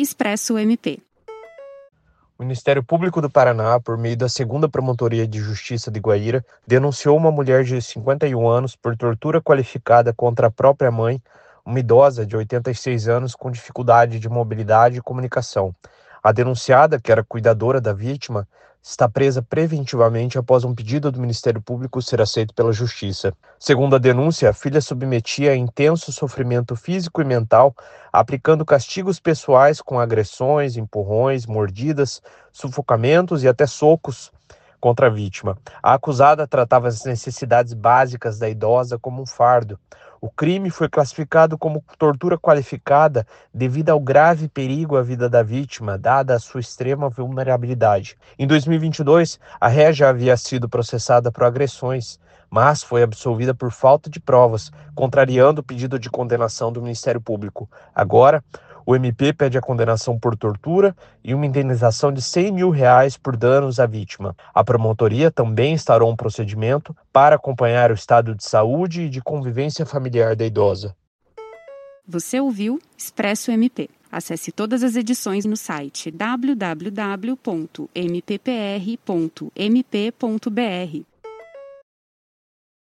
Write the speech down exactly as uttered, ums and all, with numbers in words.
Expresso M P. O Ministério Público do Paraná, por meio da segunda Promotoria de Justiça de Guaíra, denunciou uma mulher de cinquenta e um anos por tortura qualificada contra a própria mãe, uma idosa de oitenta e seis anos com dificuldade de mobilidade e comunicação. A denunciada, que era cuidadora da vítima, está presa preventivamente após um pedido do Ministério Público ser aceito pela Justiça. Segundo a denúncia, a filha submetia a intenso sofrimento físico e mental, aplicando castigos pessoais com agressões, empurrões, mordidas, sufocamentos e até socos contra a vítima. A acusada tratava as necessidades básicas da idosa como um fardo. O crime foi classificado como tortura qualificada devido ao grave perigo à vida da vítima, dada a sua extrema vulnerabilidade. Em dois mil e vinte e dois, a réia já havia sido processada por agressões, mas foi absolvida por falta de provas, contrariando o pedido de condenação do Ministério Público. Agora, o M P pede a condenação por tortura e uma indenização de cem mil reais por danos à vítima. A promotoria também instaurou um procedimento para acompanhar o estado de saúde e de convivência familiar da idosa. Você ouviu Expresso M P. Acesse todas as edições no site w w w ponto m p p r ponto m p ponto b r.